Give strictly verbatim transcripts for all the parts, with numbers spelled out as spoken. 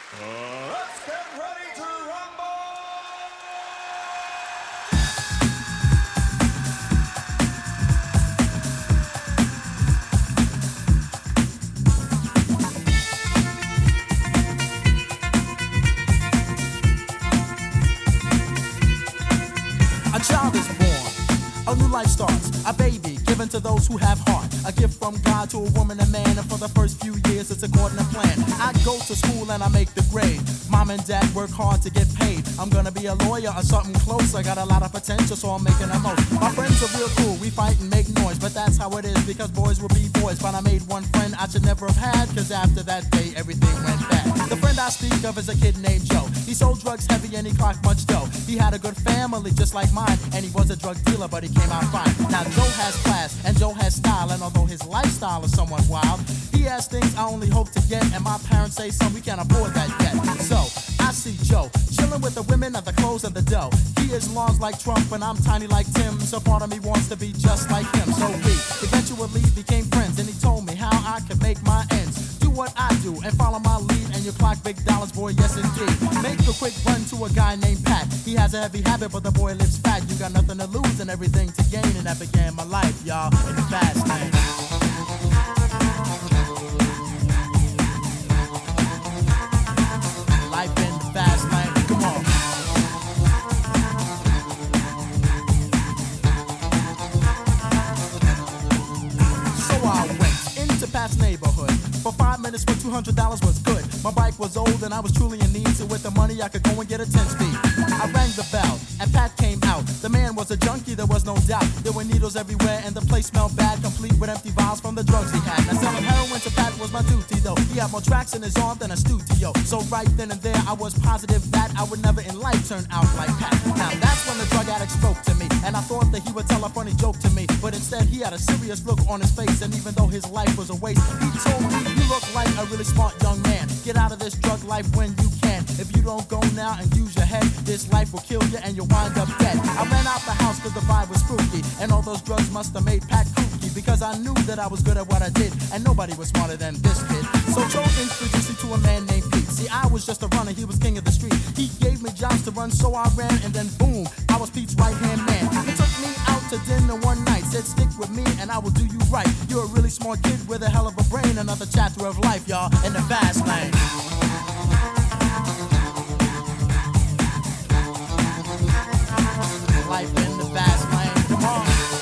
Let's get ready to rumble! A child is born, a new life starts, a baby given to those who have heart. A gift from God to a woman and man, and for the first few years it's according to plan. I go to school and I make the grade. Mom and dad work hard to get paid. I'm gonna be a lawyer or something close. I got a lot of potential, so I'm making the most. My friends are real cool, we fight and make noise, but that's how it is because boys will be boys. But I made one friend I should never have had, cause after that day everything went bad. The friend I speak of is a kid named Joe. He sold drugs heavy and he clocked much dough. He had a good family just like mine, and he was a drug dealer, but he came out fine. Now Joe has class and Joe has style, and although his lifestyle is somewhat wild, he has things I only hope to get, and my parents say, son, we can't afford that yet. So I see Joe chilling with the women and the clothes and the dough. He is large like Trump and I'm tiny like Tim, so part of me wants to be just like him. So we eventually became friends, and he told me how I could make my ends. Do what I do and follow my lead, and you clock big dollars, boy, yes indeed. Make a quick run to a guy named Pat. He has a heavy habit, but the boy lives fat. You got nothing to lose and everything to gain, and that began my life, y'all, in the fast lane. Life in the fast lane, come on. So I went into Pat's neighborhood. For five minutes for two hundred dollars was good. My bike was old and I was truly in need, so with the money I could go and get a ten speed. I rang the bell and Pat came out. The man was a junkie, there was no doubt. There were needles everywhere and the place smelled bad, complete with empty vials from the drugs he had. Now selling heroin to Pat was my duty though. He had more tracks in his arm than a studio. So right then and there I was positive that I would never in life turn out like Pat. Now that's when the drug addict spoke to me, and I thought that he would tell a funny joke to me, but instead he had a serious look on his face, and even though his life was a waste, he told me, you look like a really smart young man. Get out of this drug life when you can. If you don't go now and use your head, this life will kill you and you'll wind up dead. I ran out the house cause the vibe was spooky, and all those drugs must have made Pat kooky, because I knew that I was good at what I did, and nobody was smarter than this kid. So Joe introduced me to a man named Pete. See, I was just a runner, he was king of the street. He gave me jobs to run, so I ran, and then boom, I was Pete's right-hand man. He took me out to dinner one night, said stick with me and I will do you right. You're a really smart kid with a hell of a brain, another chapter of life, y'all, in the fast lane. Life in the fast lane, come on.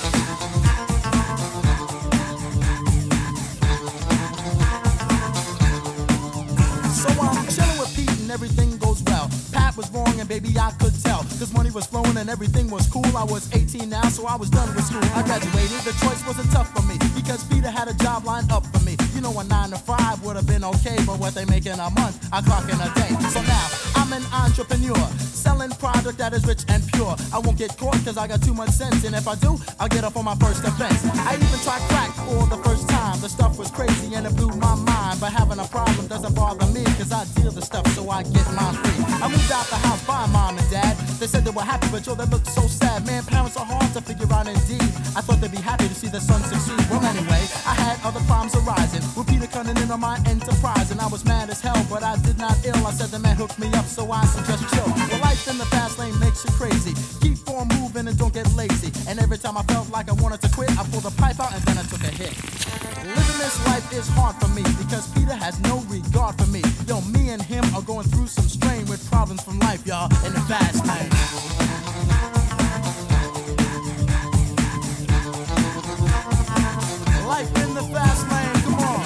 So I'm chilling with Pete and everything goes well. Pat was wrong and baby I could tell, cause money was flowing and everything was cool. I was eighteen now, so I was done with school. I graduated, the choice wasn't tough for me, because Peter had a job lined up for me. You know, a nine to five would have been okay, but what they make in a month, I clock in a day. So now, I'm an entrepreneur, selling product that is rich and pure. I won't get caught cause I got too much sense, and if I do, I'll get up on my first offense. I even tried crack for the first time. The stuff was crazy and it blew my mind, but having a problem doesn't bother me, cause I deal the stuff so I get mine free. I moved out the house by mom and dad. They said they were happy, but yo, they looked so sad. Man, parents are hard to figure out indeed. I thought they'd be happy to see their son succeed. Well, anyway, I had other problems arising, with Peter cutting in on my enterprise, and I was mad as hell, but I did not ill. I said the man hooked me up, so I suggest chill. Well, life in the fast lane makes you crazy. Keep on moving and don't get lazy. And every time I felt like I wanted to quit, I pulled the pipe out and then I took a hit. Living this life is hard for me, because Peter has no regard for me. Yo, me and him are going through some strain with problems from life, y'all, in the fast lane. Life in the fast lane, come on.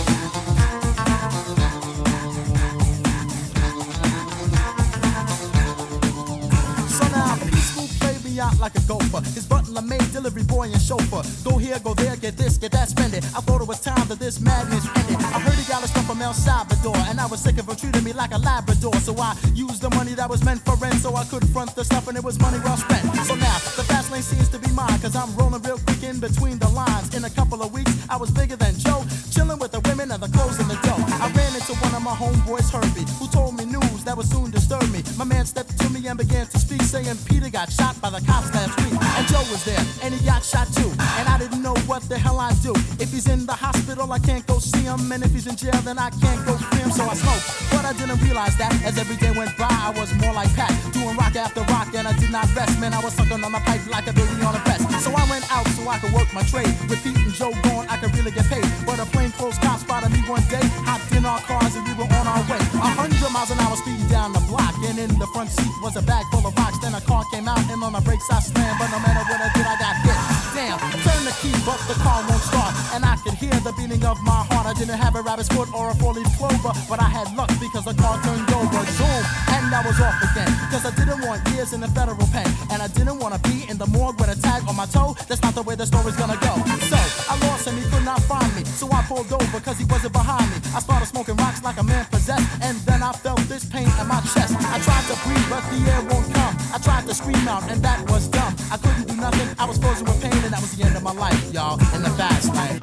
So now, peaceful played me out like a gopher. His butler, maid, delivery boy, and chauffeur. Go here, go there, get this, get that, spend it. I thought it was time that this madness ended. I heard he got his stuff from El Salvador, and I was sick of him treating me like a Labrador. So I used the money that was meant for rent, so I could front the stuff, and it was money well spent. So now, the fast lane seems to be mine, cause I'm rolling real quick in between the lines. In a couple of weeks, I was bigger than Joe, chilling with the women and the clothes and the dough. I ran into one of my homeboys, Herbie, who told me news that would soon disturb me. My man stepped to me and began to speak, saying Peter got shot by the cops last week. And Joe was there, and he got shot too. And I didn't know what the hell I'd do. If he's in the hospital, I can't go see him. And if he's in jail, then I can't go free him. So I smoked, but I didn't realize that as every day went by, I was more like Pat, doing rock after rock, and I did not rest. Man, I was sucking on the pipe like a baby on a breast. So I went out so I could work my trade. With Pete and Joe gone, I could really get paid. But a plainclothes cop spotted me one day, hopped in our cars and we were on our way. A hundred miles an hour speeding down the block, and in the front seat was a bag full of rocks. Then a car came out and on the brakes I slammed, but no matter what I did, I got hit. Damn, turn the key, but the car won't start, and I could hear the beating of my heart. I didn't have a rabbit's foot or a four-leaf clover, but I had luck because the car turned over. Zoom, and I was off again, cause I didn't want years in the federal pen, and I didn't want to be in the morgue with a tag on my toe. That's not the way the story's gonna go. So I lost him, he could not find me, so I pulled over cause he wasn't behind me. I started smoking rocks like a man possessed, and then I felt this pain in my chest. I tried to breathe, but the air won't come. I tried to scream out, and that was dumb. I couldn't do nothing, I was frozen with pain, and that was the end of my life, y'all, in the fast lane.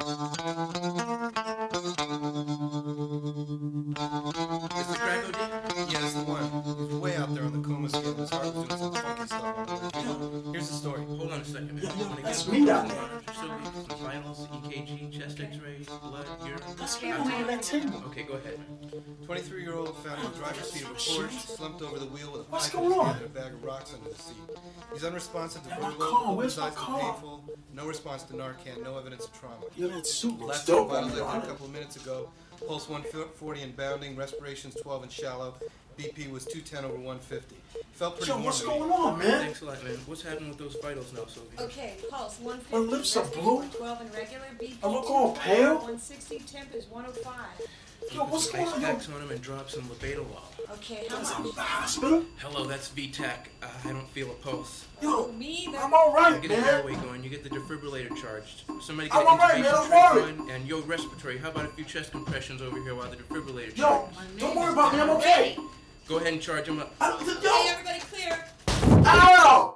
Is the crack O D? Yeah, that's the one. He's way out there on the coma scale. His heart was doing some funky stuff. Here's the story. Hold on a second, man. Yo, yo, When that's again, me down there. Still be some vitals, E K G, chest X-rays, blood, urine. That's me on that table. Okay, go ahead, man. twenty-three-year-old found in the driver's seat of a Porsche, slumped over the wheel with a What's pipe in his going hand on? and a bag of rocks under the seat. He's unresponsive to Hey, my vertigo, car, where's my besides the car? painful, no response to Narcan, no evidence of trauma. Yo, that suit looks Last dope vital on lift a you. couple of minutes ago. Pulse one forty and bounding, respirations twelve and shallow. B P was two ten over one fifty. Felt pretty Yo, warm what's to me. going on, man? Thanks a lot, man. What's happening with those vitals now, Sylvia? Okay, pulse one fifty. My lips are blue. twelve and regular. B P I look all pale. one sixty. Temp is one oh five. Yo, what's Put going some on? ice yo? packs on him and drop some labetalol. Okay, how I'm in much? the hospital. Hello, that's V TAC. Uh, I don't feel a pulse. Yo, Me, I'm the all right, Get the man. airway going. You get the defibrillator charged. Somebody I'm get all right, an man, intubation I'm tray worried. going, and yo, respiratory. How about a few chest compressions over here while the defibrillator Yo, charges? don't worry about me. I'm okay. Go ahead and charge him up. I, Hey, yo, everybody clear. ow!